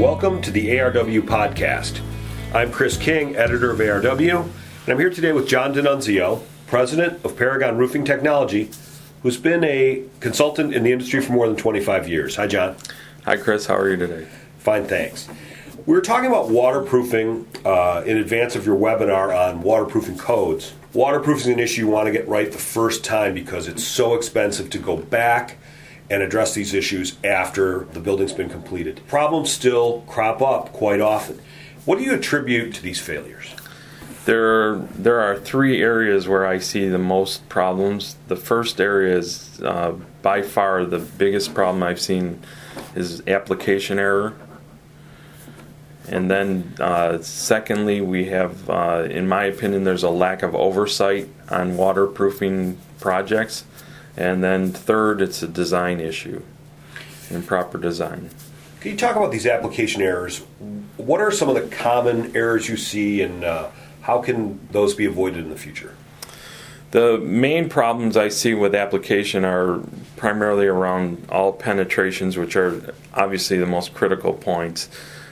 Welcome to the ARW podcast. I'm Chris King, editor of ARW, and I'm here today with John D'Annunzio, president of Paragon Roofing Technology, who's been a consultant in the industry for more than 25 years. Hi, John. Hi, Chris. How are you today? Fine, thanks. We were talking about waterproofing in advance of your webinar on waterproofing codes. Waterproofing is an issue you want to get right the first time because it's so expensive to go back and address these issues after the building's been completed. Problems still crop up quite often. What do you attribute to these failures? There are three areas where I see the most problems. The first area is by far the biggest problem I've seen is application error. And then secondly, we have, in my opinion, there's a lack of oversight on waterproofing projects. And then third, it's a design issue, improper design. Can you talk about these application errors? What are some of the common errors you see, and how can those be avoided in the future? The main problems I see with application are primarily around all penetrations, which are obviously the most critical points.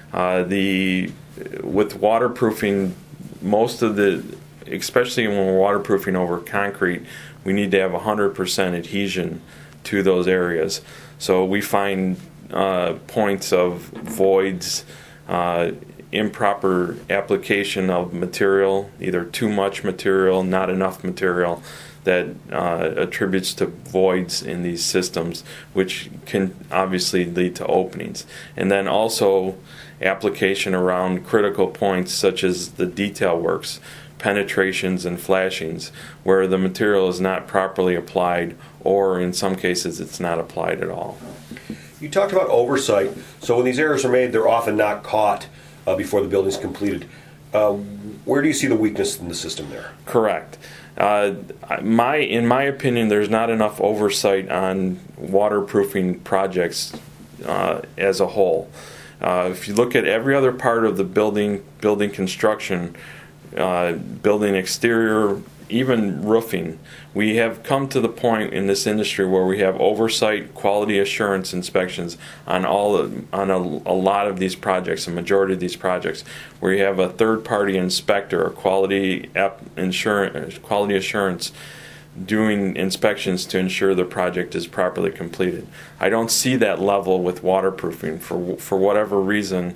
With waterproofing, especially when we're waterproofing over concrete, we need to have 100% adhesion to those areas. So we find points of voids, improper application of material, either too much material, not enough material, that attributes to voids in these systems, which can obviously lead to openings. And then also application around critical points such as the detail works, penetrations and flashings, where the material is not properly applied, or in some cases it's not applied at all. You talked about oversight. So when these errors are made, they're often not caught before the building's completed. Where do you see the weakness in the system there? Correct. In my opinion, there's not enough oversight on waterproofing projects as a whole. If you look at every other part of the building construction, building exterior, even roofing, we have come to the point in this industry where we have oversight, quality assurance inspections on a lot of these projects, a majority of these projects, where you have a third-party inspector or quality assurance doing inspections to ensure the project is properly completed. I don't see that level with waterproofing for whatever reason.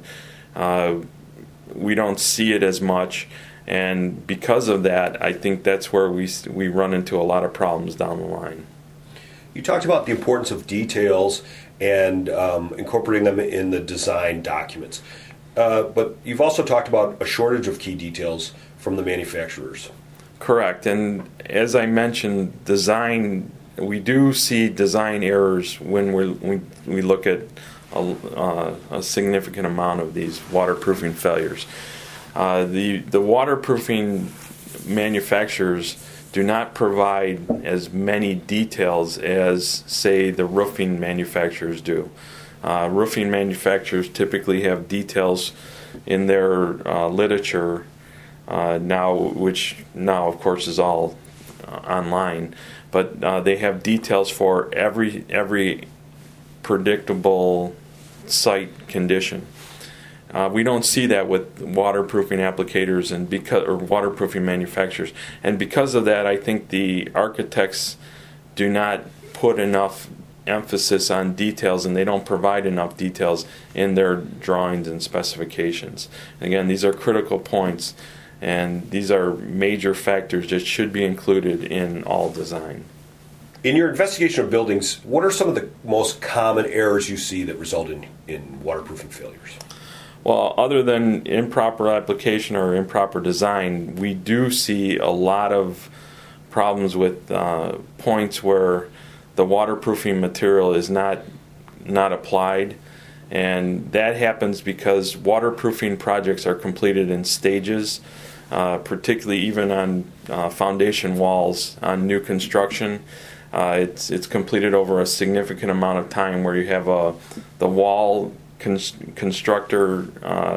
We don't see it as much. And because of that, I think that's where we run into a lot of problems down the line. You talked about the importance of details and incorporating them in the design documents. But you've also talked about a shortage of key details from the manufacturers. Correct. And as I mentioned, we do see design errors when we look at a significant amount of these waterproofing failures. The waterproofing manufacturers do not provide as many details as, say, the roofing manufacturers do. Roofing manufacturers typically have details in their literature which now, of course, is all online. But they have details for every predictable site condition. We don't see that with waterproofing applicators or waterproofing manufacturers, and because of that, I think the architects do not put enough emphasis on details, and they don't provide enough details in their drawings and specifications. Again, these are critical points, and these are major factors that should be included in all design. In your investigation of buildings, what are some of the most common errors you see that result in waterproofing failures? Well, other than improper application or improper design, we do see a lot of problems with points where the waterproofing material is not applied, and that happens because waterproofing projects are completed in stages, particularly even on foundation walls on new construction. It's completed over a significant amount of time where you have the wall constructor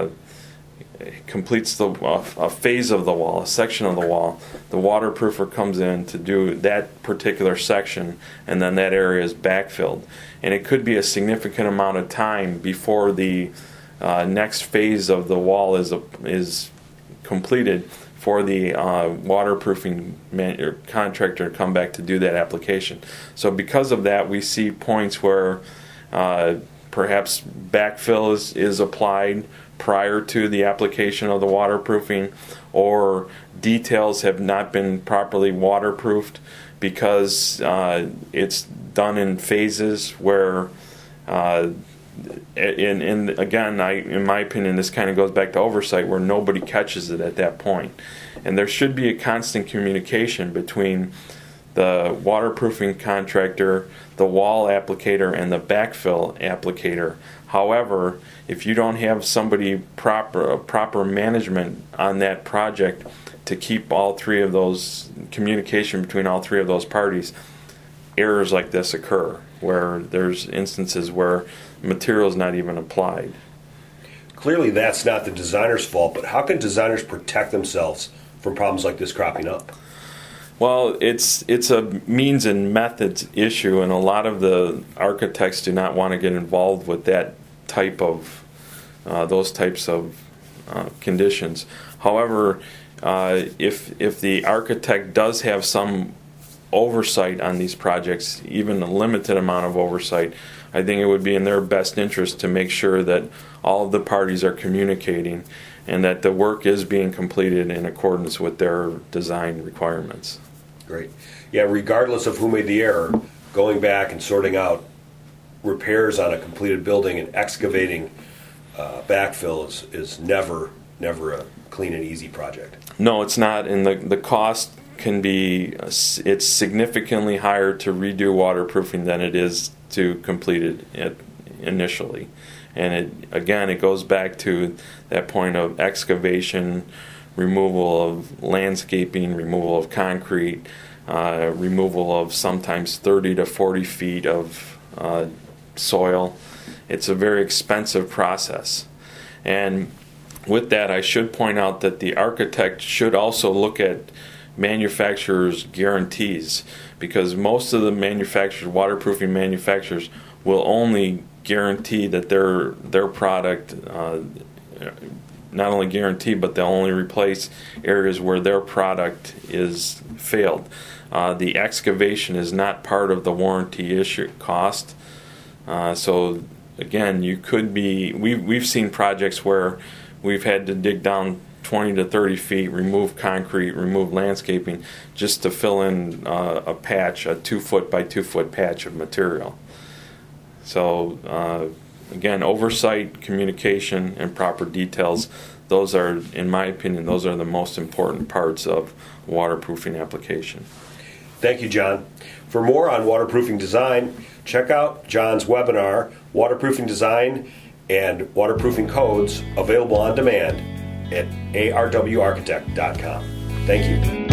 completes a phase of the wall, a section of the wall. The waterproofer comes in to do that particular section, and then that area is backfilled. And it could be a significant amount of time before the next phase of the wall is completed for the waterproofing contractor to come back to do that application. So because of that, we see points where perhaps backfill is applied prior to the application of the waterproofing, or details have not been properly waterproofed because it's done in phases where in my opinion, this kind of goes back to oversight where nobody catches it at that point. And there should be a constant communication between the waterproofing contractor, the wall applicator, and the backfill applicator. However, if you don't have somebody proper management on that project to keep all three of those, communication between all three of those parties, errors like this occur, where there's instances where material is not even applied. Clearly that's not the designer's fault, but how can designers protect themselves from problems like this cropping up? Well, it's a means and methods issue, and a lot of the architects do not want to get involved with that type of those types of conditions. However, if the architect does have some oversight on these projects, even a limited amount of oversight, I think it would be in their best interest to make sure that all of the parties are communicating and that the work is being completed in accordance with their design requirements. Great. Yeah, regardless of who made the error, going back and sorting out repairs on a completed building and excavating backfill is never a clean and easy project. No, it's not, and the cost can be, it's significantly higher to redo waterproofing than it is to complete it initially. And it goes back to that point of excavation, removal of landscaping, removal of concrete, removal of sometimes 30 to 40 feet of soil. It's a very expensive process. And with that, I should point out that the architect should also look at manufacturers' guarantees, because most of the waterproofing manufacturers will only guarantee that their product, not only guarantee, but they'll only replace areas where their product is failed. The excavation is not part of the warranty issue cost. So again, we've seen projects where we've had to dig down 20 to 30 feet, remove concrete, remove landscaping, just to fill in a patch, a 2-foot by 2-foot patch of material. So again, oversight, communication, and proper details, those are, in my opinion, those are the most important parts of waterproofing application. Thank you, John. For more on waterproofing design, check out John's webinar, Waterproofing Design and Waterproofing Codes, available on demand at arwarchitect.com. Thank you.